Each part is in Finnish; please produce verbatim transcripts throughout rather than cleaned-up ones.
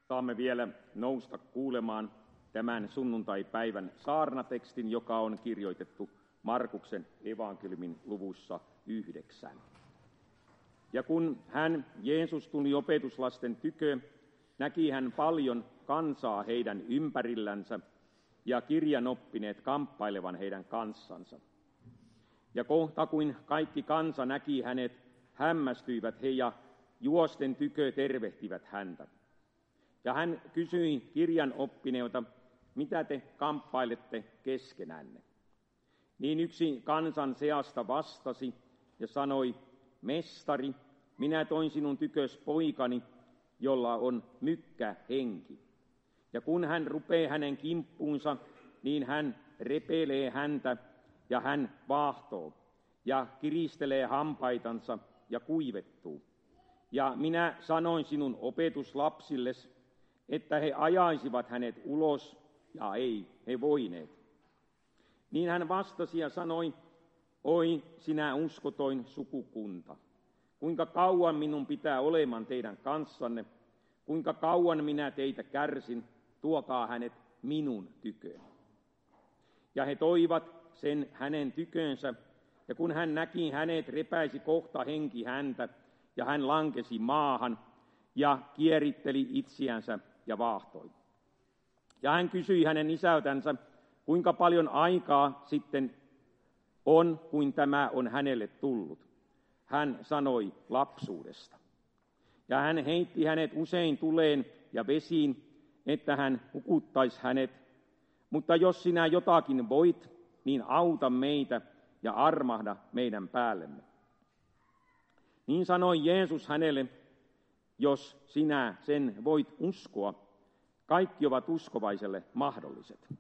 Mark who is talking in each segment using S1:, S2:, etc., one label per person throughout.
S1: saamme vielä nousta kuulemaan tämän sunnuntaipäivän saarnatekstin, joka on kirjoitettu Markuksen evankeliumin luvussa yhdeksän. Ja kun hän, Jeesus, tuli opetuslasten tykö, näki hän paljon kansaa heidän ympärillänsä ja kirjanoppineet kamppailevan heidän kanssansa. Ja kohta kuin kaikki kansa näki hänet, hämmästyivät he ja juosten tykö tervehtivät häntä. Ja hän kysyi kirjanoppineilta, mitä te kamppailette keskenänne. Niin yksi kansan seasta vastasi ja sanoi, Mestari, minä toin sinun tykös poikani, jolla on mykkä henki. Ja kun hän rupeaa hänen kimppuunsa, niin hän repelee häntä ja hän vaahtoo ja kiristelee hampaitansa ja kuivettuu. Ja minä sanoin sinun opetuslapsilles, että he ajaisivat hänet ulos, ja ei he voineet. Niin hän vastasi ja sanoi, oi sinä uskotoin sukukunta, kuinka kauan minun pitää olemaan teidän kanssanne, kuinka kauan minä teitä kärsin, tuokaa hänet minun tyköön. Ja he toivat sen hänen tykönsä, ja kun hän näki hänet, repäisi kohta henki häntä, ja hän lankesi maahan ja kieritteli itseänsä ja vaahtoi. Ja hän kysyi hänen isältänsä, kuinka paljon aikaa sitten on, kuin tämä on hänelle tullut. Hän sanoi lapsuudesta. Ja hän heitti hänet usein tuleen ja vesiin, että hän hukuttaisi hänet. Mutta jos sinä jotakin voit, niin auta meitä ja armahda meidän päällemme. Niin sanoi Jeesus hänelle, jos sinä sen voit uskoa, kaikki ovat uskovaiselle mahdolliset.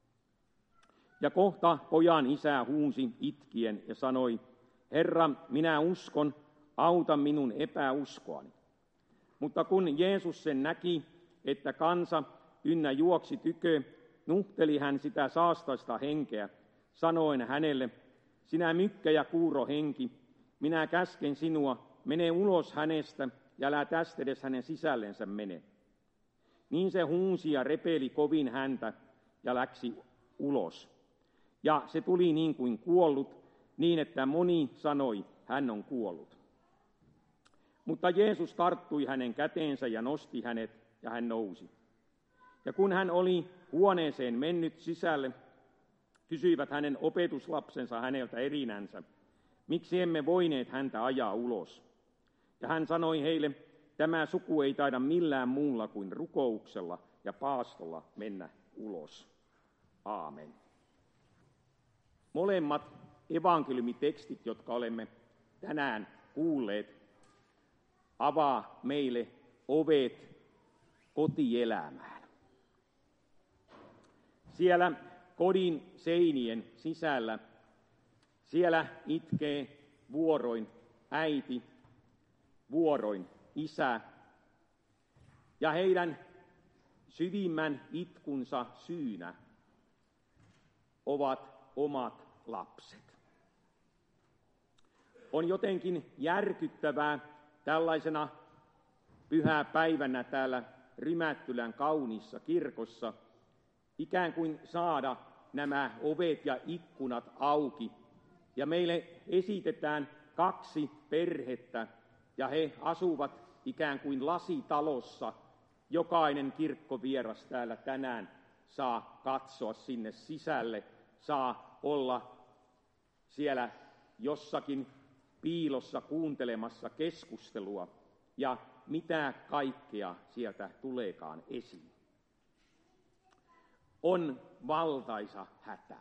S1: Ja kohta pojan isä huusi itkien ja sanoi, Herra, minä uskon, auta minun epäuskoani. Mutta kun Jeesus sen näki, että kansa ynnä juoksi tykö, nuhteli hän sitä saastaista henkeä, sanoen hänelle, sinä mykkä ja kuuro henki, minä käsken sinua, mene ulos hänestä ja älä tästä edes hänen sisällensä mene. Niin se huusi ja repeli kovin häntä ja läksi ulos. Ja se tuli niin kuin kuollut, niin että moni sanoi, hän on kuollut. Mutta Jeesus tarttui hänen käteensä ja nosti hänet, ja hän nousi. Ja kun hän oli huoneeseen mennyt sisälle, kysyivät hänen opetuslapsensa häneltä erinänsä, miksi emme voineet häntä ajaa ulos. Ja hän sanoi heille, tämä suku ei taida millään muulla kuin rukouksella ja paastolla mennä ulos. Aamen. Molemmat evankeliumitekstit, jotka olemme tänään kuulleet, avaa meille ovet kotielämään. Siellä kodin seinien sisällä, siellä itkee vuoroin äiti, vuoroin isä, ja heidän syvimmän itkunsa syynä ovat omat lapset. On jotenkin järkyttävää tällaisena pyhäpäivänä täällä Rymättylän kauniissa kirkossa ikään kuin saada nämä ovet ja ikkunat auki. Ja meille esitetään kaksi perhettä, ja he asuvat ikään kuin lasitalossa. Jokainen kirkkovieras täällä tänään saa katsoa sinne sisälle, saa olla siellä jossakin piilossa kuuntelemassa keskustelua, ja mitä kaikkea sieltä tuleekaan esiin. On valtaisa hätä.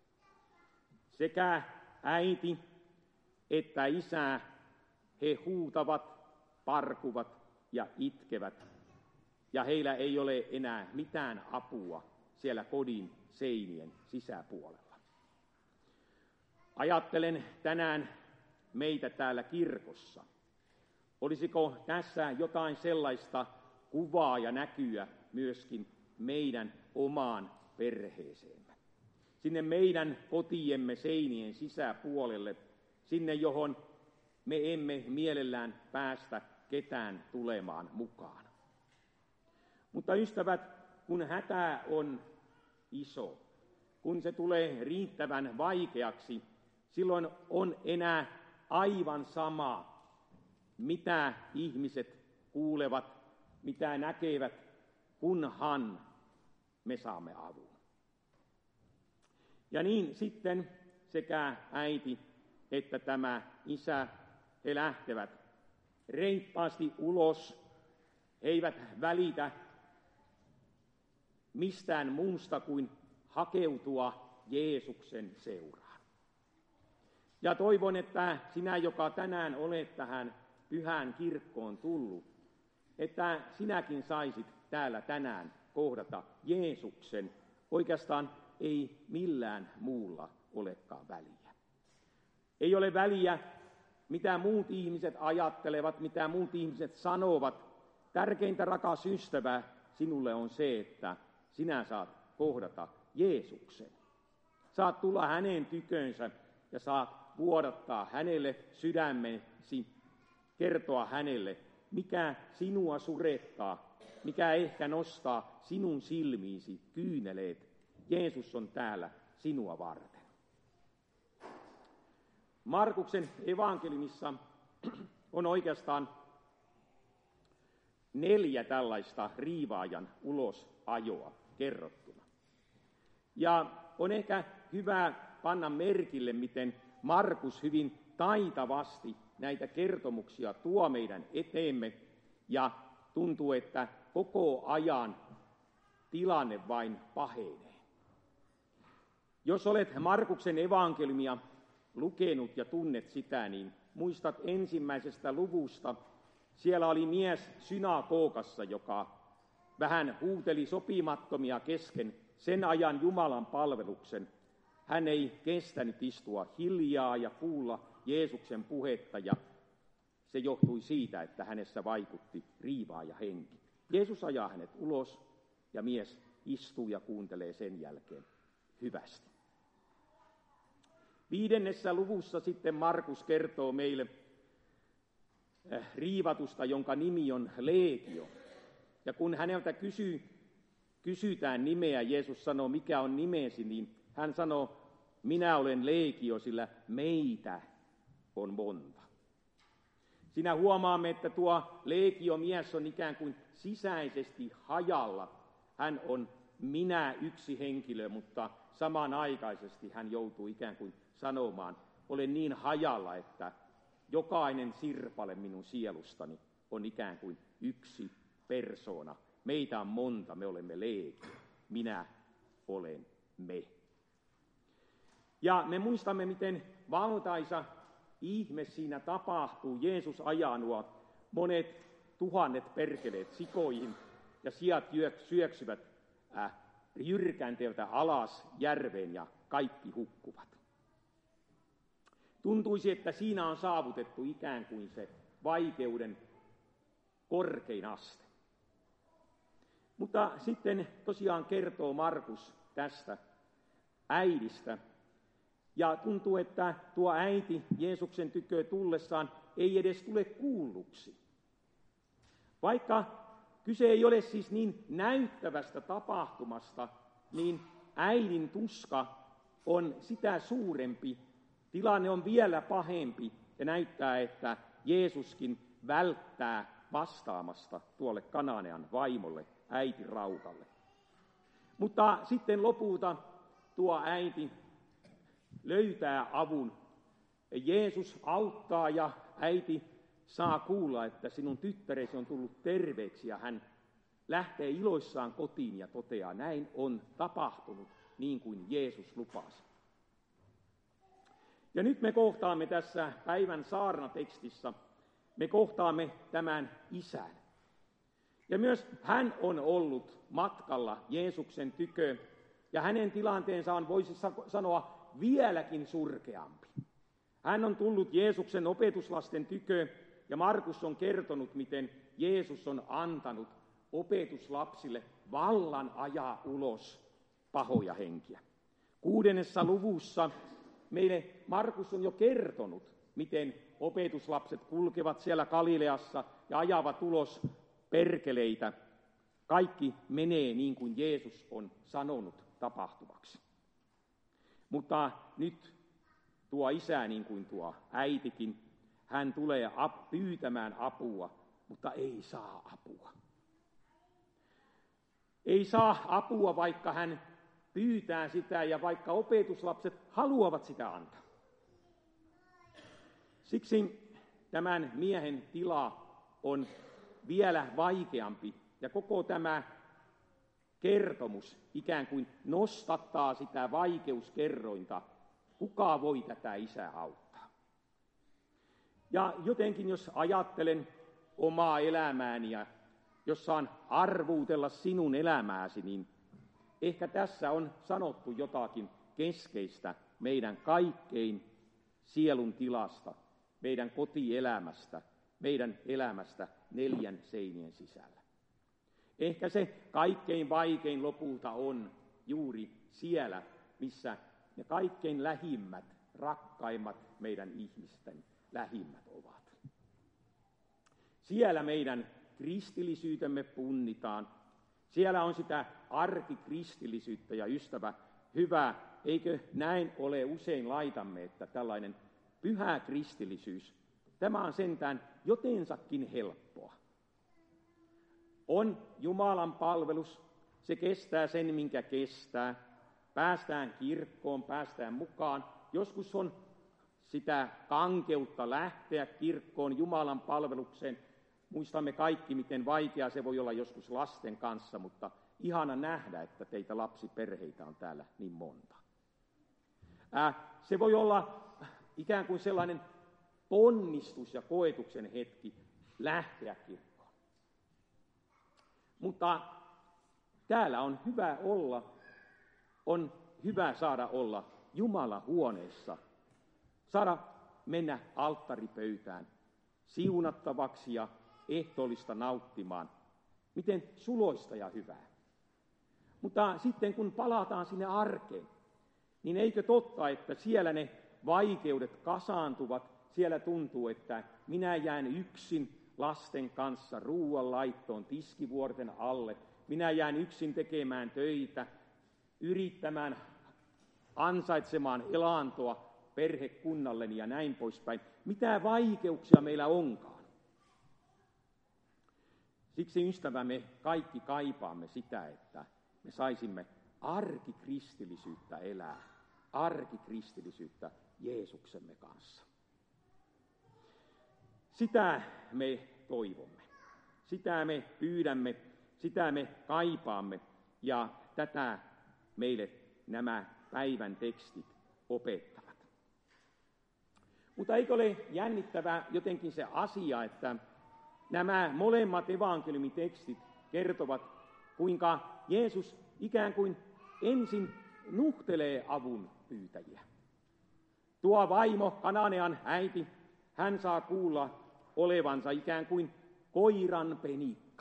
S1: Sekä äiti että isä, he huutavat, parkuvat ja itkevät, ja heillä ei ole enää mitään apua siellä kodin seinien sisäpuolella. Ajattelen tänään meitä täällä kirkossa. Olisiko tässä jotain sellaista kuvaa ja näkyä myöskin meidän omaan perheeseemme? Sinne meidän kotiemme seinien sisäpuolelle, sinne johon me emme mielellään päästä ketään tulemaan mukaan. Mutta Mutta ystävät, kun hätä on iso, kun se tulee riittävän vaikeaksi, silloin on enää aivan sama, mitä ihmiset kuulevat, mitä näkevät, kunhan me saamme avun. Ja niin sitten sekä äiti että tämä isä, he lähtevät reippaasti ulos. He eivät välitä mistään muusta kuin hakeutua Jeesuksen seuraan. Ja toivon, että sinä, joka tänään olet tähän pyhään kirkkoon tullut, että sinäkin saisit täällä tänään kohdata Jeesuksen. Oikeastaan ei millään muulla olekaan väliä. Ei ole väliä, mitä muut ihmiset ajattelevat, mitä muut ihmiset sanovat. Tärkeintä, rakas ystävä, sinulle on se, että sinä saat kohdata Jeesuksen. Saat tulla hänen tykönsä ja saat vuodattaa hänelle sydämesi, kertoa hänelle, mikä sinua surettaa, mikä ehkä nostaa sinun silmiisi kyyneleet. Jeesus on täällä sinua varten. Markuksen evankeliumissa on oikeastaan neljä tällaista riivaajan ulosajoa kerrottuna. Ja on ehkä hyvä panna merkille, miten Markus hyvin taitavasti näitä kertomuksia tuo meidän eteemme, ja tuntuu, että koko ajan tilanne vain pahenee. Jos olet Markuksen evankeliumia lukenut ja tunnet sitä, niin muistat ensimmäisestä luvusta. Siellä oli mies synagogassa, joka vähän huuteli sopimattomia kesken sen ajan Jumalan palveluksen. Hän ei kestänyt istua hiljaa ja kuulla Jeesuksen puhetta, ja se johtui siitä, että hänessä vaikutti riivaaja henki. Jeesus ajaa hänet ulos, ja mies istuu ja kuuntelee sen jälkeen hyvästi. Viidennessä luvussa sitten Markus kertoo meille riivatusta, jonka nimi on Leegio. Ja kun häneltä kysyy, kysytään nimeä, Jeesus sanoo, mikä on nimesi, niin hän sanoo, minä olen Leegio, sillä meitä on monta. Siinä huomaamme, että tuo Leegio-mies on ikään kuin sisäisesti hajalla. Hän on minä yksi henkilö, mutta samanaikaisesti hän joutuu ikään kuin sanomaan, olen niin hajalla, että jokainen sirpale minun sielustani on ikään kuin yksi persoona. Meitä on monta, me olemme Leegio. Minä olen me. Ja me muistamme, miten valtaisa ihme siinä tapahtuu. Jeesus ajaa nuo monet tuhannet perkeleet sikoihin, ja siat syöksyvät äh, jyrkänteeltä alas järveen, ja kaikki hukkuvat. Tuntuisi, että siinä on saavutettu ikään kuin se vaikeuden korkein aste. Mutta sitten tosiaan kertoo Markus tästä äidistä. Ja tuntuu, että tuo äiti Jeesuksen tykö tullessaan ei edes tule kuulluksi. Vaikka kyse ei ole siis niin näyttävästä tapahtumasta, niin äidin tuska on sitä suurempi. Tilanne on vielä pahempi ja näyttää, että Jeesuskin välttää vastaamasta tuolle Kananean vaimolle, äiti Raukalle. Mutta sitten lopulta tuo äiti löytää avun. Jeesus auttaa ja äiti saa kuulla, että sinun tyttäresi on tullut terveeksi, ja hän lähtee iloissaan kotiin ja toteaa, näin on tapahtunut niin kuin Jeesus lupasi. Ja nyt me kohtaamme tässä päivän saarnatekstissä, me kohtaamme tämän isän. Ja myös hän on ollut matkalla Jeesuksen tykö, ja hänen tilanteensa on, voisi sanoa, vieläkin surkeampi. Hän on tullut Jeesuksen opetuslasten tykö, ja Markus on kertonut, miten Jeesus on antanut opetuslapsille vallan ajaa ulos pahoja henkiä. Kuudennessa luvussa meille Markus on jo kertonut, miten opetuslapset kulkevat siellä Galileassa ja ajavat ulos perkeleitä. kaikki menee niin kuin Jeesus on sanonut tapahtuvaksi. Mutta nyt tuo isä, niin kuin tuo äitikin, hän tulee pyytämään apua, mutta ei saa apua. Ei saa apua, vaikka hän pyytää sitä ja vaikka opetuslapset haluavat sitä antaa. Siksi tämän miehen tila on vielä vaikeampi ja koko tämä kertomus ikään kuin nostattaa sitä vaikeuskerrointa. Kuka voi tätä isää auttaa? Ja jotenkin jos ajattelen omaa elämääni ja jos saan arvuutella sinun elämääsi, niin ehkä tässä on sanottu jotakin keskeistä meidän kaikkein sielun tilasta, meidän kotielämästä, meidän elämästä neljän seinien sisällä. Ehkä se kaikkein vaikein lopulta on juuri siellä, missä ne kaikkein lähimmät, rakkaimmat meidän ihmisten lähimmät ovat. Siellä meidän kristillisyytemme punnitaan. Siellä on sitä arkikristillisyyttä ja ystävä, hyvä, eikö näin ole usein laitamme, että tällainen pyhä kristillisyys, tämä on sentään jotensakin helppoa. On Jumalan palvelus, se kestää sen, minkä kestää. Päästään kirkkoon, päästään mukaan. Joskus on sitä kankeutta lähteä kirkkoon, Jumalan palvelukseen. Muistamme kaikki, miten vaikea se voi olla joskus lasten kanssa, mutta ihana nähdä, että teitä lapsiperheitä on täällä niin monta. Ää, se voi olla ikään kuin sellainen ponnistus ja koetuksen hetki lähteä kirkkoon. Mutta täällä on hyvä olla, on hyvä saada olla Jumalan huoneessa, saada mennä alttaripöytään siunattavaksi ja ehtoollista nauttimaan. Miten suloista ja hyvää. Mutta sitten kun palataan sinne arkeen, niin eikö totta, että siellä ne vaikeudet kasaantuvat, siellä tuntuu, että minä jään yksin lasten kanssa ruuan laittoon tiskivuorten alle, minä jään yksin tekemään töitä, yrittämään ansaitsemaan elantoa perhekunnalleni ja näin poispäin. Mitä vaikeuksia meillä onkaan. Siksi ystävämme kaikki kaipaamme sitä, että me saisimme arkikristillisyyttä elää, arkikristillisyyttä Jeesuksemme kanssa. Sitä me toivomme, sitä me pyydämme, sitä me kaipaamme ja tätä meille nämä päivän tekstit opettavat. Mutta eikö ole jännittävää jotenkin se asia, että nämä molemmat evankeliumitekstit kertovat, kuinka Jeesus ikään kuin ensin nuhtelee avun pyytäjiä. Tuo vaimo, Kananean äiti, hän saa kuulla olevansa ikään kuin koiran penikka.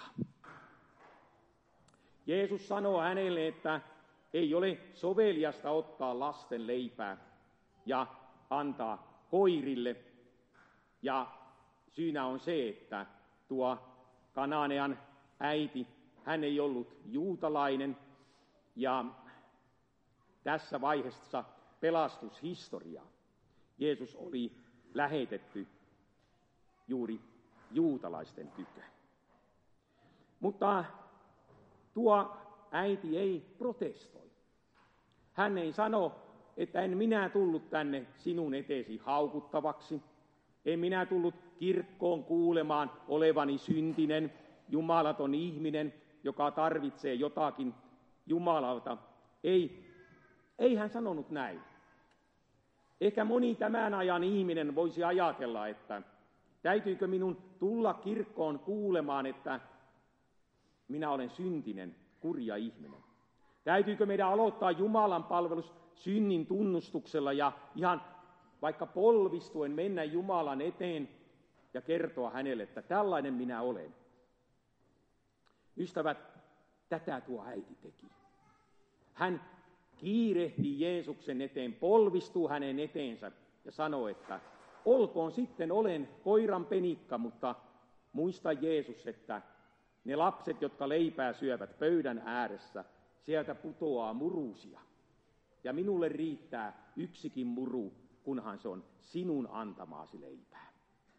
S1: Jeesus sanoo hänelle, että ei ole soveliasta ottaa lasten leipää ja antaa koirille. Ja syynä on se, että tuo Kananean äiti, hän ei ollut juutalainen ja tässä vaiheessa pelastushistoriaa Jeesus oli lähetetty juuri juutalaisten tykö. Mutta tuo äiti ei protestoi. Hän ei sano, että en minä tullut tänne sinun eteesi haukuttavaksi. En minä tullut kirkkoon kuulemaan olevani syntinen, jumalaton ihminen, joka tarvitsee jotakin Jumalalta. Ei, ei hän sanonut näin. Ehkä moni tämän ajan ihminen voisi ajatella, että täytyykö minun tulla kirkkoon kuulemaan, että minä olen syntinen, kurja ihminen. Täytyykö meidän aloittaa Jumalan palvelus synnin tunnustuksella ja ihan vaikka polvistuen mennä Jumalan eteen ja kertoa hänelle, että tällainen minä olen. Ystävät, tätä tuo äiti teki. Hän kiirehti Jeesuksen eteen, polvistuu hänen eteensä ja sanoi, että olkoon sitten olen koiran penikka, mutta muista Jeesus, että ne lapset, jotka leipää syövät pöydän ääressä, sieltä putoaa murusia. Ja minulle riittää yksikin muru, kunhan se on sinun antamaasi leipää.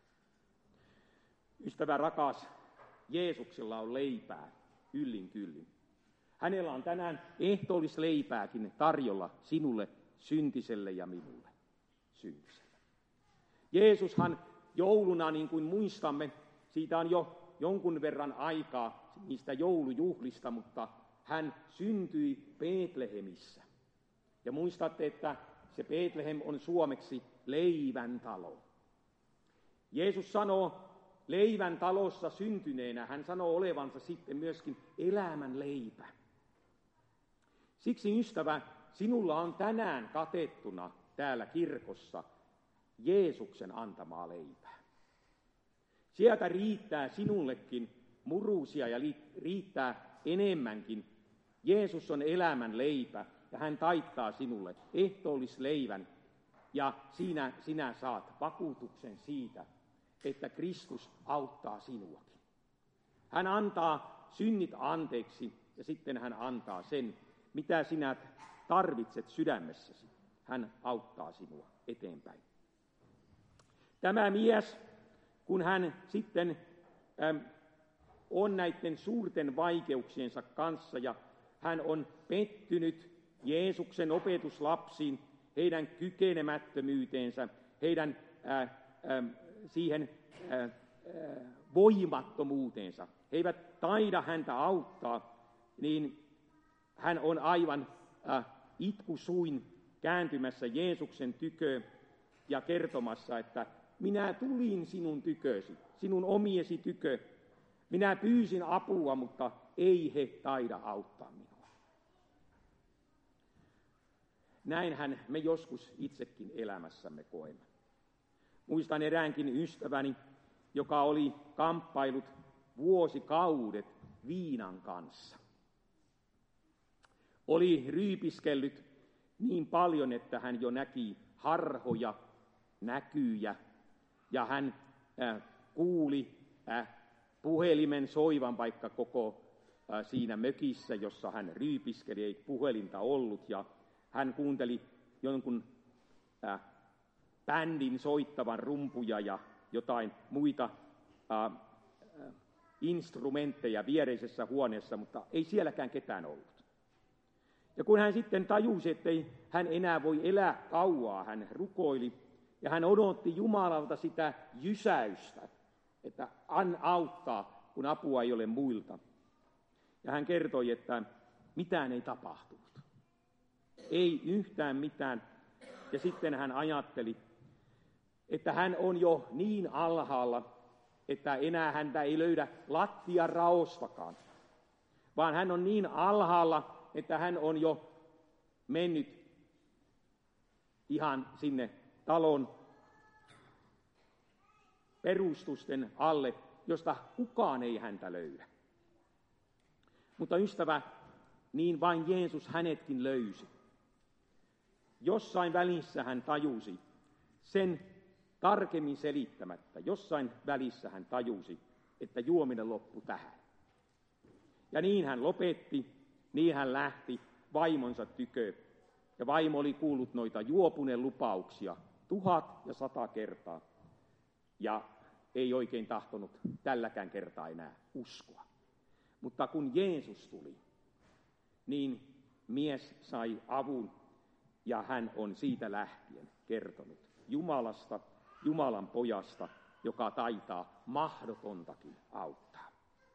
S1: Ystävä rakas, Jeesuksella on leipää yllin kyllin. Hänellä on tänään ehtoollisleipääkin tarjolla sinulle syntiselle ja minulle syntiselle. Jeesushan jouluna, niin kuin muistamme, siitä on jo jonkun verran aikaa niistä joulujuhlista, mutta hän syntyi Betlehemissä. Ja muistatte, että se Betlehem on suomeksi leivän talo. Jeesus sanoo leivän talossa syntyneenä, hän sanoo olevansa sitten myöskin elämän leipä. Siksi, ystävä, sinulla on tänään katettuna täällä kirkossa Jeesuksen antamaa leipää. Sieltä riittää sinullekin murusia ja riittää enemmänkin. Jeesus on elämän leipä ja hän taittaa sinulle ehtoollisleivän ja siinä sinä saat vakuutuksen siitä, että Kristus auttaa sinuakin. Hän antaa synnit anteeksi ja sitten hän antaa sen, mitä sinä tarvitset sydämessäsi. Hän auttaa sinua eteenpäin. Tämä mies, kun hän sitten äm, on näiden suurten vaikeuksiensa kanssa ja hän on pettynyt Jeesuksen opetuslapsiin, heidän kykenemättömyyteensä, heidän ää, ää, siihen ää, ää, voimattomuuteensa. He eivät taida häntä auttaa, niin hän on aivan ää, itkusuin kääntymässä Jeesuksen tykö ja kertomassa, että minä tulin sinun tykösi, sinun omiesi tykö. Minä pyysin apua, mutta ei he taida auttaa minua. Näinhän me joskus itsekin elämässämme koemme. Muistan eräänkin ystäväni, joka oli kamppailut vuosikaudet viinan kanssa. Oli ryypiskellyt niin paljon, että hän jo näki harhoja, näkyjä, ja hän äh, kuuli äh, puhelimen soivan vaikka koko äh, siinä mökissä, jossa hän ryypiskeli, ei puhelinta ollut, ja hän kuunteli jonkun äh, bändin soittavan rumpuja ja jotain muita äh, äh, instrumentteja viereisessä huoneessa, mutta ei sielläkään ketään ollut. Ja kun hän sitten tajusi, ettei hän enää voi elää kauaa, hän rukoili ja hän odotti Jumalalta sitä jysäystä, että an auttaa, kun apua ei ole muilta. Ja hän kertoi, että mitään ei tapahtunut. Ei yhtään mitään. Ja sitten hän ajatteli, että hän on jo niin alhaalla, että enää häntä ei löydä lattian raostakaan, vaan hän on niin alhaalla, että hän on jo mennyt ihan sinne talon perustusten alle, josta kukaan ei häntä löydä. Mutta ystävä, niin vain Jeesus hänetkin löysi. Jossain välissä hän tajusi sen tarkemmin selittämättä. Jossain välissä hän tajusi, että juominen loppui tähän. Ja niin hän lopetti, niin hän lähti vaimonsa tykö. Ja vaimo oli kuullut noita juopuneen lupauksia tuhat ja sata kertaa. Ja ei oikein tahtonut tälläkään kertaa enää uskoa. Mutta kun Jeesus tuli, niin mies sai avun ja hän on siitä lähtien kertonut Jumalasta, Jumalan pojasta, joka taitaa mahdotontakin auttaa.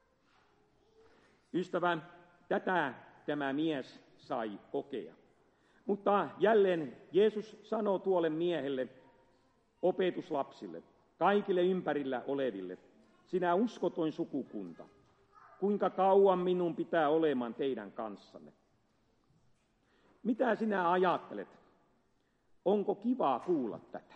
S1: Ystävä, tätä tämä mies sai kokea. Mutta jälleen Jeesus sanoo tuolle miehelle, opetuslapsille, kaikille ympärillä oleville, sinä uskotoin sukukunta, kuinka kauan minun pitää olemaan teidän kanssanne? Mitä sinä ajattelet? Onko kivaa kuulla tätä?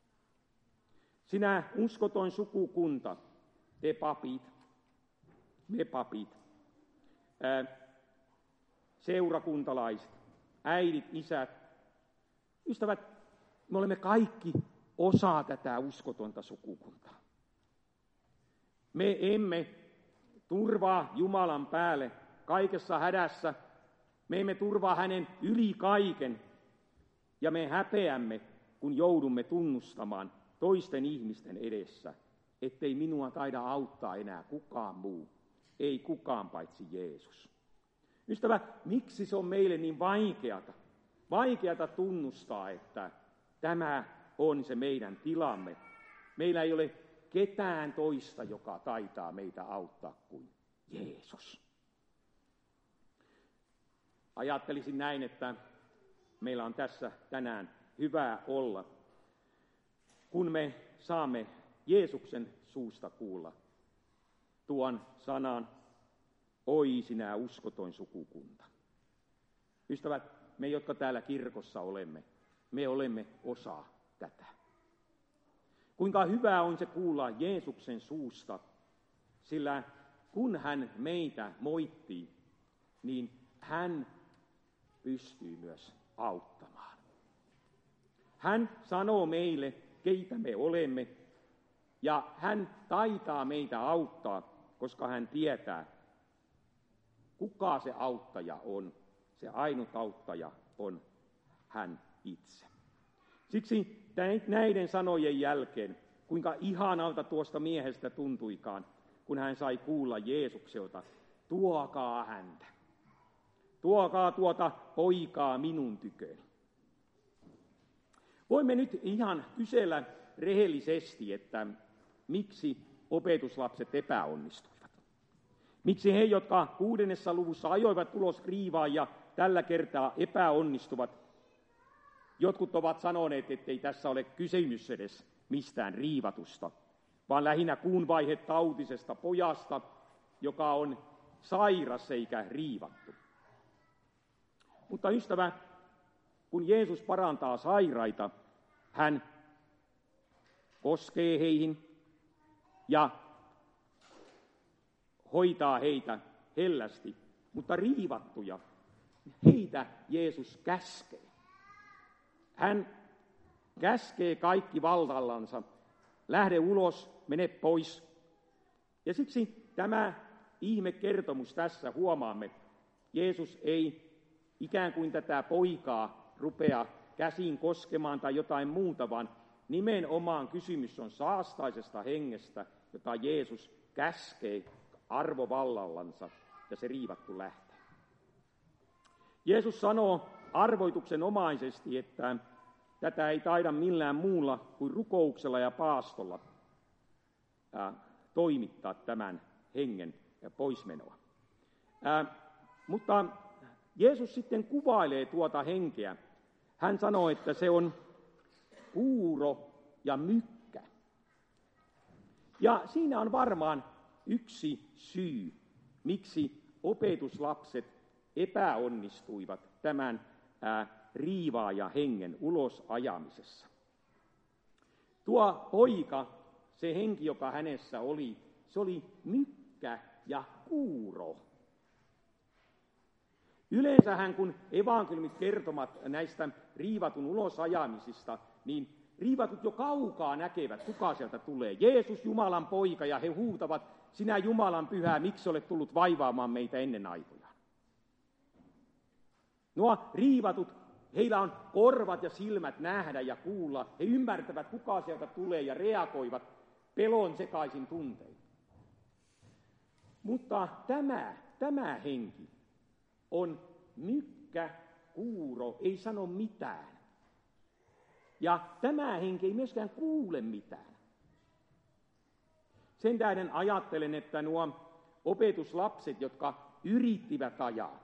S1: Sinä uskotoin sukukunta, te papit, me papit, ää, seurakuntalaiset, äidit, isät, ystävät, me olemme kaikki osa tätä uskotonta sukukuntaa. Me emme turvaa Jumalan päälle kaikessa hädässä. Me emme turvaa hänen yli kaiken. Ja me häpeämme, kun joudumme tunnustamaan toisten ihmisten edessä, ettei minua taida auttaa enää kukaan muu. Ei kukaan paitsi Jeesus. Ystävä, miksi se on meille niin vaikeata? Vaikeata tunnustaa, että tämä on se meidän tilamme. Meillä ei ole ketään toista, joka taitaa meitä auttaa kuin Jeesus. Ajattelisin näin, että meillä on tässä tänään hyvää olla, kun me saamme Jeesuksen suusta kuulla tuon sanan, oi sinä uskoton sukukunta. Ystävät, me jotka täällä kirkossa olemme, me olemme osa tätä. Kuinka hyvää on se kuulla Jeesuksen suusta, sillä kun hän meitä moittii, niin hän pystyy myös auttamaan. Hän sanoo meille, keitä me olemme, ja hän taitaa meitä auttaa, koska hän tietää, kuka se auttaja on. Se ainut auttaja on hän itse. Siksi näiden sanojen jälkeen, kuinka ihanalta tuosta miehestä tuntuikaan, kun hän sai kuulla Jeesukselta, tuokaa häntä. Tuokaa tuota poikaa minun tyköni. Voimme nyt ihan kysellä rehellisesti, että miksi opetuslapset epäonnistuivat. Miksi he, jotka kuudennessa luvussa ajoivat ulos riivaa ja tällä kertaa epäonnistuvat. Jotkut ovat sanoneet, ettei tässä ole kysymys edes mistään riivatusta, vaan lähinnä kuun vaihe tautisesta pojasta, joka on sairas eikä riivattu. Mutta ystävä, kun Jeesus parantaa sairaita, hän koskee heihin ja hoitaa heitä hellästi, mutta riivattuja, heitä Jeesus käskee. Hän käskee kaikki valtallansa, lähde ulos, mene pois. Ja siksi tämä ihmekertomus tässä huomaamme, Jeesus ei ikään kuin tätä poikaa rupea käsin koskemaan tai jotain muuta, vaan nimenomaan kysymys on saastaisesta hengestä, jota Jeesus käskee arvovallallansa, ja se riivattu lähtee. Jeesus sanoo arvoituksenomaisesti, että tätä ei taida millään muulla kuin rukouksella ja paastolla ää, toimittaa tämän hengen poismenoa. Ää, mutta Jeesus sitten kuvailee tuota henkeä. Hän sanoo, että se on kuuro ja mykkä. Ja siinä on varmaan yksi syy, miksi opetuslapset epäonnistuivat tämän ää, riivaaja hengen ulos ajamisessa. Tuo poika, se henki, joka hänessä oli, se oli mykkä ja kuuro. Yleensähän kun evankeliumit kertovat näistä riivatun ulosajamisista, niin riivatut jo kaukaa näkevät, kuka sieltä tulee. Jeesus, Jumalan poika, ja he huutavat, sinä Jumalan pyhä, miksi olet tullut vaivaamaan meitä ennen aikojaan. Nuo riivatut, heillä on korvat ja silmät nähdä ja kuulla. He ymmärtävät, kuka sieltä tulee ja reagoivat pelon sekaisin tuntein. Mutta tämä, tämä henki on mykkä, kuuro, ei sano mitään. Ja tämä henki ei myöskään kuule mitään. Sen tähden ajattelen, että nuo opetuslapset, jotka yrittivät ajaa,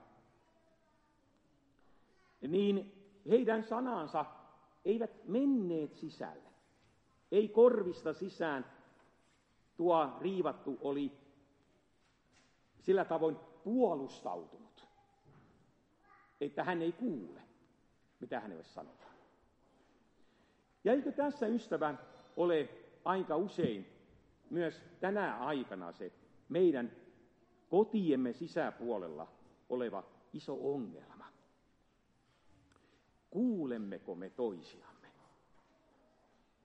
S1: niin heidän sanansa eivät menneet sisälle. Ei korvista sisään tuo riivattu oli sillä tavoin puolustautunut, että hän ei kuule, mitä hänelle sanotaan. Ja eikö tässä, ystävä, ole aika usein myös tänä aikana se meidän kotiemme sisäpuolella oleva iso ongelma? Kuulemmeko me toisiamme?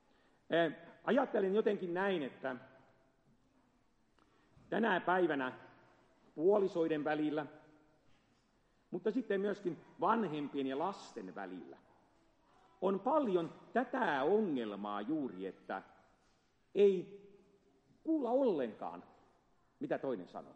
S1: Ajattelen jotenkin näin, että tänä päivänä puolisoiden välillä, mutta sitten myöskin vanhempien ja lasten välillä. On paljon tätä ongelmaa juuri, että ei kuulla ollenkaan, mitä toinen sanoo.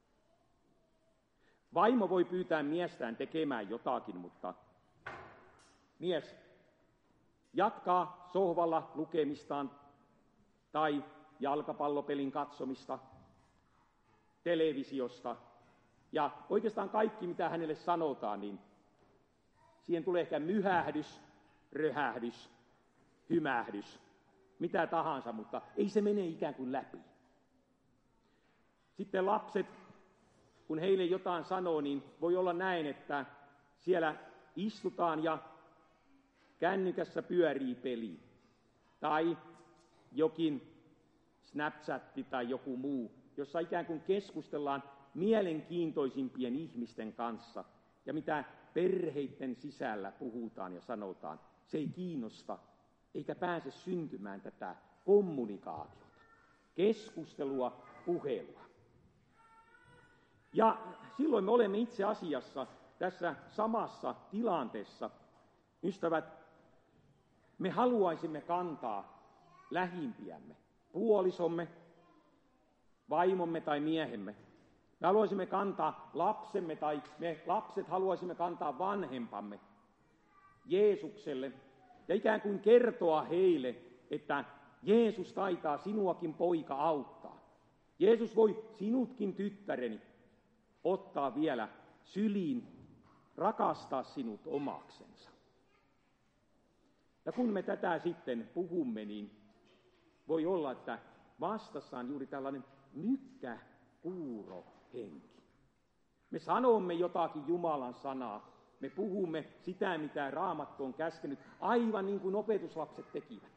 S1: Vaimo voi pyytää miestään tekemään jotakin, mutta mies jatkaa sohvalla lukemistaan tai jalkapallopelin katsomista, televisiosta ja oikeastaan kaikki, mitä hänelle sanotaan, niin siihen tulee ehkä myhähdys, röhähdys, hymähdys, mitä tahansa, mutta ei se mene ikään kuin läpi. Sitten lapset, kun heille jotain sanoo, niin voi olla näin, että siellä istutaan ja kännykässä pyörii peli. Tai jokin Snapchatti tai joku muu, jossa ikään kuin keskustellaan mielenkiintoisimpien ihmisten kanssa. Ja mitä perheiden sisällä puhutaan ja sanotaan, se ei kiinnosta eikä pääse syntymään tätä kommunikaatiota, keskustelua, puhelua. Ja silloin me olemme itse asiassa tässä samassa tilanteessa. Ystävät, me haluaisimme kantaa lähimpiämme, puolisomme, vaimomme tai miehemme. Me haluaisimme kantaa lapsemme tai me lapset haluaisimme kantaa vanhempamme Jeesukselle ja ikään kuin kertoa heille, että Jeesus taitaa sinuakin poika auttaa. Jeesus voi sinutkin tyttäreni ottaa vielä syliin, rakastaa sinut omaksensa. Ja kun me tätä sitten puhumme, niin voi olla, että vastassa on juuri tällainen mykkäkuuro henki. Me sanomme jotakin Jumalan sanaa, me puhumme sitä, mitä Raamattu on käskenyt, aivan niin kuin opetuslapset tekivät.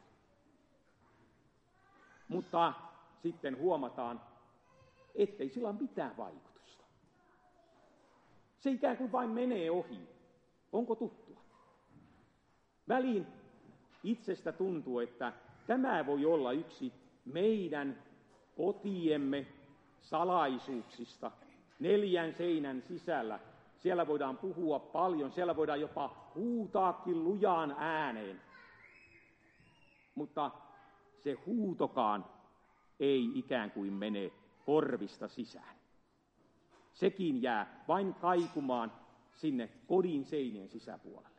S1: Mutta sitten huomataan, ettei sillä ole mitään vaikutusta. Se ikään kuin vain menee ohi. Onko tuttua? Väliin itsestä tuntuu, että tämä voi olla yksi meidän kotiemme salaisuuksista neljän seinän sisällä. Siellä voidaan puhua paljon, siellä voidaan jopa huutaakin lujaan ääneen. Mutta se huutokaan ei ikään kuin mene korvista sisään. Sekin jää vain kaikumaan sinne kodin seinien sisäpuolelle.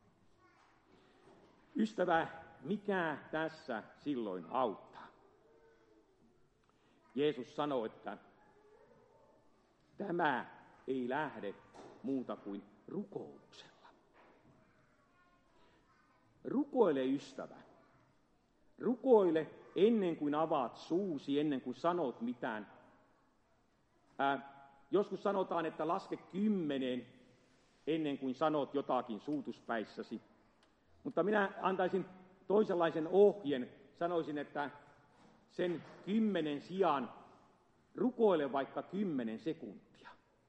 S1: Ystävä, mikä tässä silloin auttaa? Jeesus sanoo, että tämä ei lähde muuta kuin rukouksella. Rukoile, ystävä. Rukoile ennen kuin avaat suusi, ennen kuin sanot mitään. Ää, joskus sanotaan, että laske kymmeneen ennen kuin sanot jotakin suutuspäissäsi. Mutta minä antaisin toisenlaisen ohjeen. Sanoisin, että sen kymmenen sijaan rukoile vaikka kymmenen sekuntia.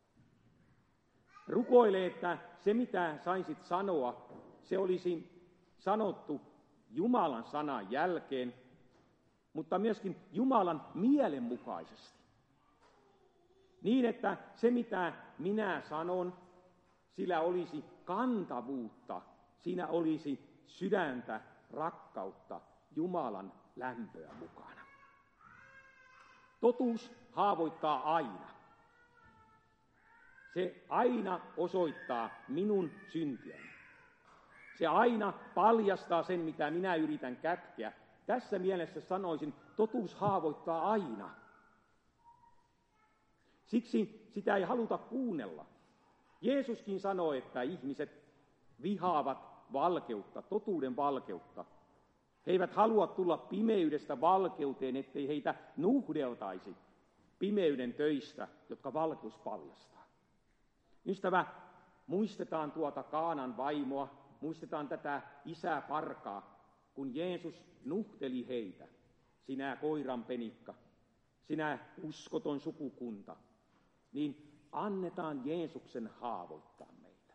S1: Rukoile, että se mitä saisit sanoa, se olisi sanottu Jumalan sanan jälkeen, mutta myöskin Jumalan mielen mukaisesti. Niin, että se mitä minä sanon, sillä olisi kantavuutta, siinä olisi sydäntä, rakkautta, Jumalan lämpöä mukana. Totuus haavoittaa aina. Se aina osoittaa minun syntiäni. Se aina paljastaa sen, mitä minä yritän kätkeä. Tässä mielessä sanoisin, totuus haavoittaa aina. Siksi sitä ei haluta kuunnella. Jeesuskin sanoi, että ihmiset vihaavat valkeutta, totuuden valkeutta. He eivät halua tulla pimeydestä valkeuteen, ettei heitä nuhdeltaisi pimeyden töistä, jotka valkeus paljastaa. Ystävä, muistetaan tuota Kaanan vaimoa, muistetaan tätä isää Parkaa, kun Jeesus nuhteli heitä. Sinä koiranpenikka, sinä uskoton sukukunta, niin annetaan Jeesuksen haavoittaa meitä.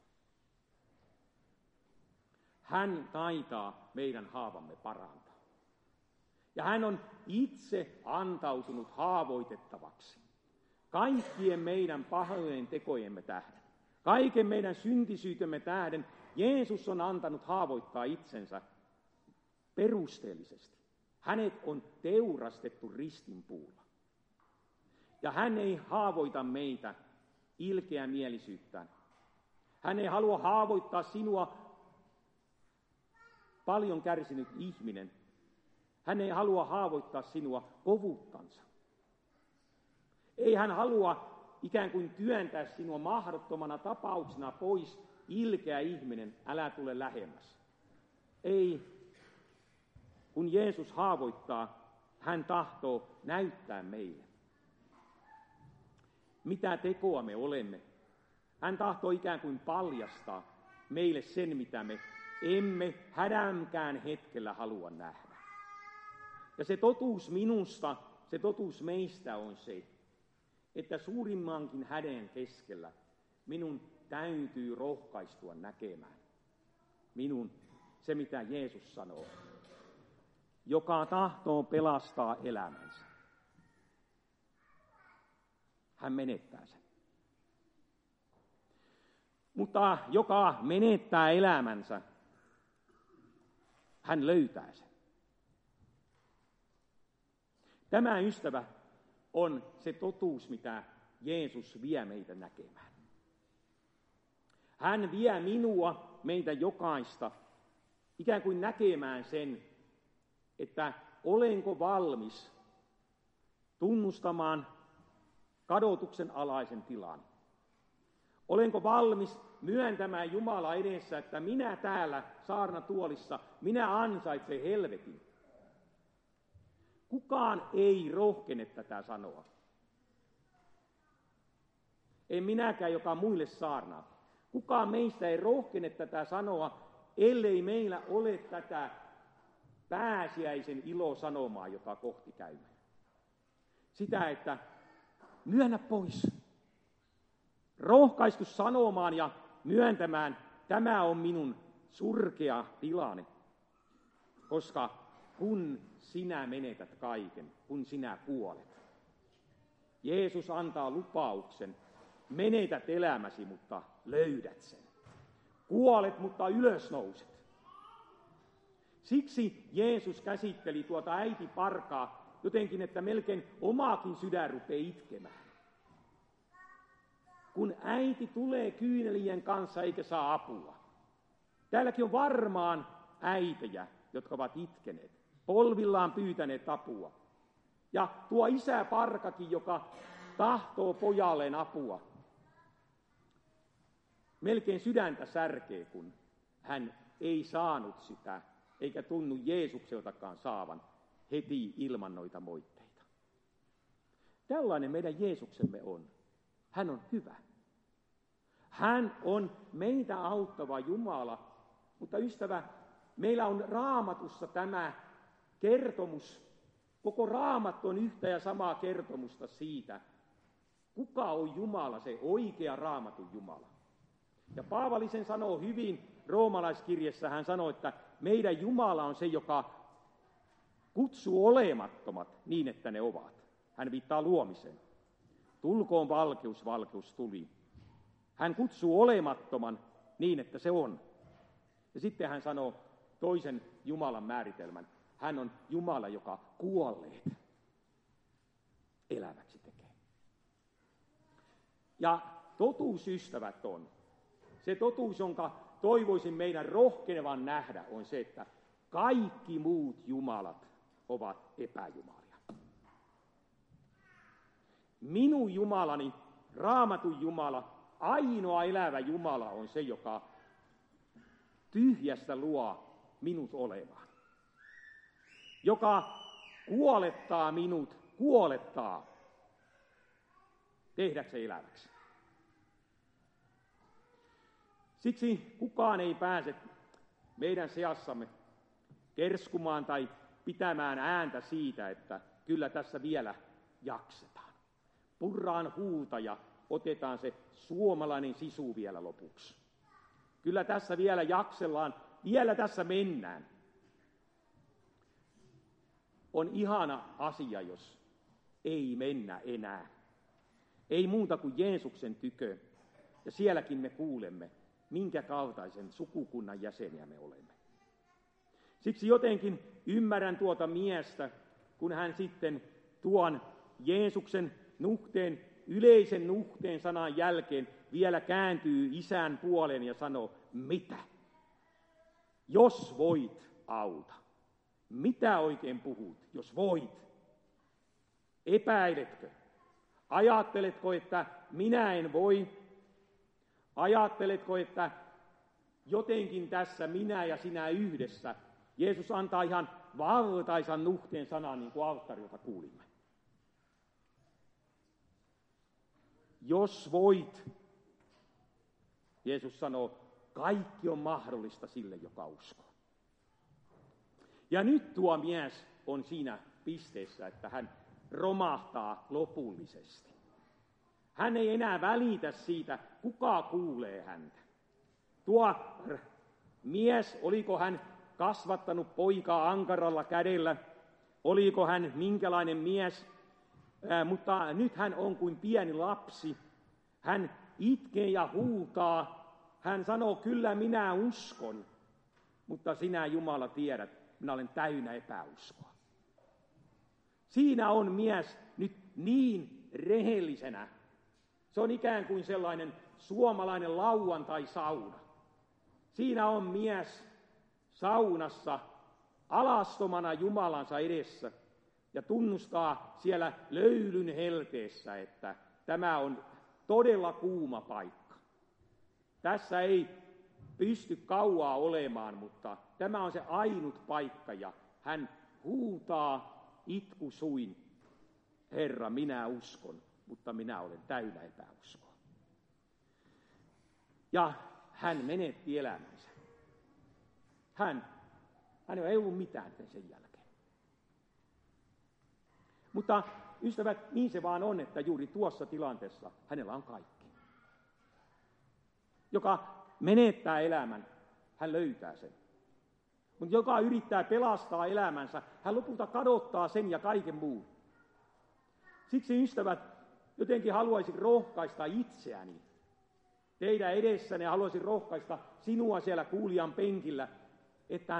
S1: Hän taitaa meidän haavamme parantaa. Ja hän on itse antautunut haavoitettavaksi. kaikkien meidän pahojen tekojemme tähden, kaiken meidän syntisyytemme tähden Jeesus on antanut haavoittaa itsensä perusteellisesti. Hänet on teurastettu ristinpuulla. Ja hän ei haavoita meitä ilkeämielisyyttään. Hän ei halua haavoittaa sinua, paljon kärsinyt ihminen. Hän ei halua haavoittaa sinua kovuuttansa. Ei hän halua ikään kuin työntää sinua mahdottomana tapauksena pois, ilkeä ihminen, älä tule lähemmäs. Ei, kun Jeesus haavoittaa, hän tahtoo näyttää meille, mitä tekoa me olemme. Hän tahtoo ikään kuin paljastaa meille sen, mitä me emme hädänkään hetkellä halua nähdä. Ja se totuus minusta, se totuus meistä on se, että suurimmankin häden keskellä minun täytyy rohkaistua näkemään. Minun, se mitä Jeesus sanoo, joka tahtoo pelastaa elämänsä. Hän menettää sen. Mutta joka menettää elämänsä, hän löytää sen. Tämä, ystävä, on se totuus, mitä Jeesus vie meitä näkemään. Hän vie minua, meitä jokaista, ikään kuin näkemään sen, että olenko valmis tunnustamaan kadotuksen alaisen tilan. Olenko valmis myöntämään Jumala edessä, että minä täällä saarnatuolissa, minä ansaitsen helvetin. Kukaan ei rohkene tätä sanoa. En minäkään, joka muille saarnaa. Kukaan meistä ei rohkene tätä sanoa, ellei meillä ole tätä pääsiäisen ilosanomaa, jota kohti käymme. Sitä, että myönnä pois. Rohkaistu sanomaan ja myöntämään, tämä on minun surkea tilani. Koska kun sinä menetät kaiken, kun sinä kuolet, Jeesus antaa lupauksen, menetät elämäsi, mutta löydät sen. Kuolet, mutta ylösnouset. Siksi Jeesus käsitteli tuota äitiparkaa jotenkin, että melkein omaakin sydän rupeaa itkemään. Kun äiti tulee kyynelien kanssa eikä saa apua. Täälläkin on varmaan äitejä, jotka ovat itkeneet, polvillaan pyytäneet apua. Ja tuo isäparkakin, joka tahtoo pojalleen apua. Melkein sydäntä särkee, kun hän ei saanut sitä, eikä tunnu Jeesukseltakaan saavan heti ilman noita moitteita. Tällainen meidän Jeesuksemme on. Hän on hyvä. Hän on meitä auttava Jumala, mutta ystävä, meillä on Raamatussa tämä kertomus, koko Raamattu on yhtä ja samaa kertomusta siitä, kuka on Jumala, se oikea Raamatun Jumala. Ja Paavali sen sanoo hyvin roomalaiskirjassa, hän sanoo, että meidän Jumala on se, joka kutsuu olemattomat niin, että ne ovat. Hän viittaa luomiseen. Tulkoon valkeus, valkeus tuli. Hän kutsuu olemattoman niin, että se on. Ja sitten hän sanoo toisen Jumalan määritelmän. Hän on Jumala, joka kuolleet eläväksi tekee. Ja totuus, ystävät, on, se totuus, jonka toivoisin meidän rohkenevan nähdä, on se, että kaikki muut jumalat ovat epäjumalia. Minun Jumalani, Raamatun Jumala, ainoa elävä Jumala on se, joka tyhjästä luo minut olemaan. Joka kuolettaa minut, kuolettaa tehdäkseen eläväksi. Siksi kukaan ei pääse meidän seassamme kerskumaan tai pitämään ääntä siitä, että kyllä tässä vielä jaksetaan. Purraan huulta ja otetaan se suomalainen sisu vielä lopuksi. Kyllä tässä vielä jaksellaan, vielä tässä mennään. On ihana asia, jos ei mennä enää. Ei muuta kuin Jeesuksen tykö. Ja sielläkin me kuulemme, minkä kaltaisen sukukunnan jäseniä me olemme. Siksi jotenkin ymmärrän tuota miestä, kun hän sitten tuon Jeesuksen nuhteen, yleisen nuhteen sanan jälkeen vielä kääntyy isän puoleen ja sanoo, mitä? Jos voit, auta. Mitä oikein puhut, jos voit? Epäiletkö? Ajatteletko, että minä en voi? Ajatteletko, että jotenkin tässä minä ja sinä yhdessä? Jeesus antaa ihan valtaisan nuhteen sanan, niin kuin alttarilta kuulimme. Jos voit, Jeesus sanoo, kaikki on mahdollista sille, joka uskoo. Ja nyt tuo mies on siinä pisteessä, että hän romahtaa lopullisesti. Hän ei enää välitä siitä, kuka kuulee häntä. Tuo mies, oliko hän kasvattanut poikaa ankaralla kädellä, oliko hän minkälainen mies, ää, mutta nyt hän on kuin pieni lapsi. Hän itkee ja huutaa. Hän sanoo, kyllä minä uskon, mutta sinä Jumala tiedät, minä olen täynnä epäuskoa. Siinä on mies nyt niin rehellisenä. Se on ikään kuin sellainen suomalainen lauantai-sauna. Siinä on mies saunassa alastomana Jumalansa edessä ja tunnustaa siellä löylyn helteessä, että tämä on todella kuuma paikka. Tässä ei pysty kauaa olemaan, mutta tämä on se ainut paikka ja hän huutaa itkusuin, Herra, minä uskon, mutta minä olen täynnä epäuskoa. Ja hän menetti elämänsä. Hän, hän ei ollut mitään sen jälkeen. Mutta ystävät, niin se vaan on, että juuri tuossa tilanteessa hänellä on kaikki. Joka menettää elämän, hän löytää sen. Mutta joka yrittää pelastaa elämänsä, hän lopulta kadottaa sen ja kaiken muun. Siksi ystävät, jotenkin haluaisin rohkaista itseäni. Teidän edessäni haluaisin rohkaista sinua siellä kuulijan penkillä, että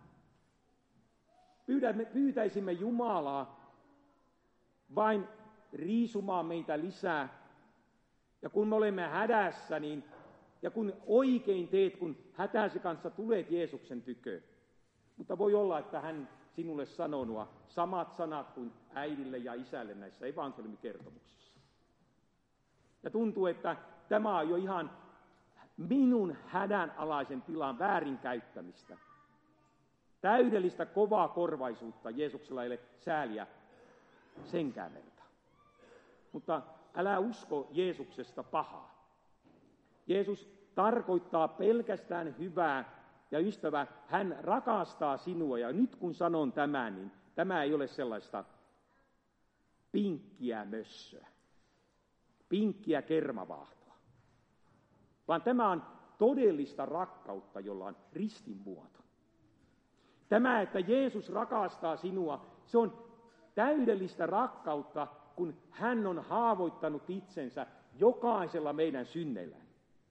S1: pyytäisimme Jumalaa vain riisumaan meitä lisää. Ja kun me olemme hädässä, niin, ja kun oikein teet, kun hätäsi kanssa tulet Jeesuksen tykö. Mutta voi olla, että hän sinulle sanoo nuo samat sanat kuin äidille ja isälle näissä evankeliumikertomuksissa. Ja tuntuu, että tämä on jo ihan minun hädänalaisen tilan väärinkäyttämistä. Täydellistä kovaa korvaisuutta Jeesuksella ei ole sääliä senkään verta. Mutta älä usko Jeesuksesta pahaa. Jeesus tarkoittaa pelkästään hyvää ja ystävä, hän rakastaa sinua ja nyt kun sanon tämän, niin tämä ei ole sellaista pinkkiä mössöä, pinkkiä kermavaahtoa, vaan tämä on todellista rakkautta, jolla on ristin muoto. Tämä, että Jeesus rakastaa sinua, se on täydellistä rakkautta, kun hän on haavoittanut itsensä jokaisella meidän synneillään.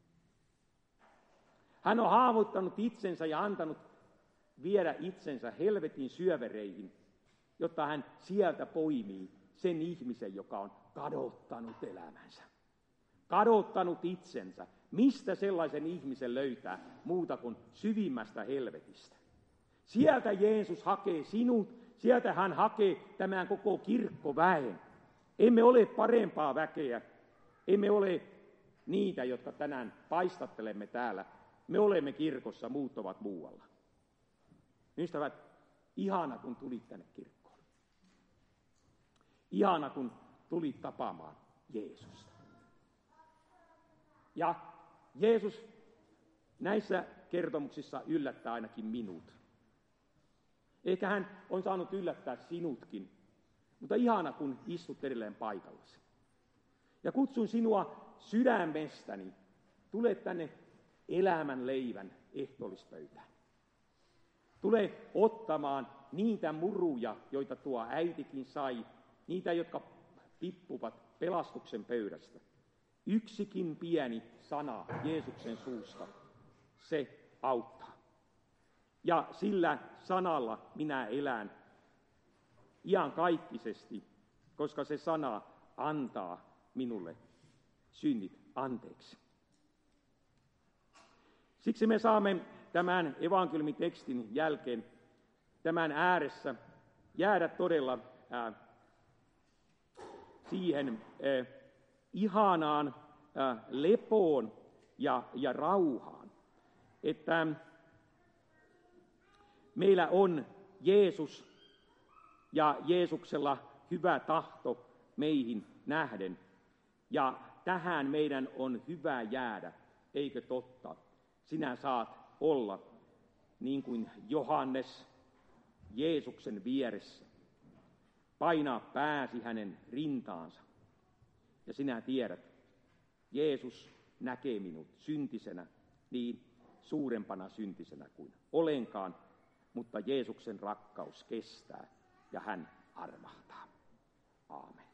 S1: Hän on haavoittanut itsensä ja antanut viedä itsensä helvetin syövereihin, jotta hän sieltä poimii sen ihmisen, joka on kadottanut elämänsä. Kadottanut itsensä. Mistä sellaisen ihmisen löytää muuta kuin syvimmästä helvetistä? Sieltä Jeesus hakee sinut, sieltä hän hakee tämän koko kirkkoväen. Emme ole parempaa väkeä, emme ole niitä, jotka tänään paistattelemme täällä. Me olemme kirkossa, muut ovat muualla. Ystävät, ihana kun tulit tänne kirkkoon. Ihana kun tulit tapaamaan Jeesusta. Ja Jeesus näissä kertomuksissa yllättää ainakin minut. Ehkä hän on saanut yllättää sinutkin, mutta ihana kun istut edelleen paikallasi. Ja kutsun sinua sydämestäni, tule tänne elämän leivän ehtoollispöytään. Tule ottamaan niitä muruja, joita tuo äitikin sai, niitä, jotka tippuvat pelastuksen pöydästä. Yksikin pieni sana Jeesuksen suusta, se auttaa. Ja sillä sanalla minä elän iankaikkisesti, koska se sana antaa minulle synnit anteeksi. Siksi me saamme tämän evankeliumitekstin jälkeen tämän ääressä jäädä todella ää, siihen ää, ihanaan ää, lepoon ja, ja rauhaan, että meillä on Jeesus ja Jeesuksella hyvä tahto meihin nähden. Ja tähän meidän on hyvä jäädä, eikö totta? Sinä saat olla niin kuin Johannes Jeesuksen vieressä. Painaa pääsi hänen rintaansa. Ja sinä tiedät, Jeesus näkee minut syntisenä, niin suurempana syntisenä kuin olenkaan, mutta Jeesuksen rakkaus kestää ja hän armahtaa. Aamen.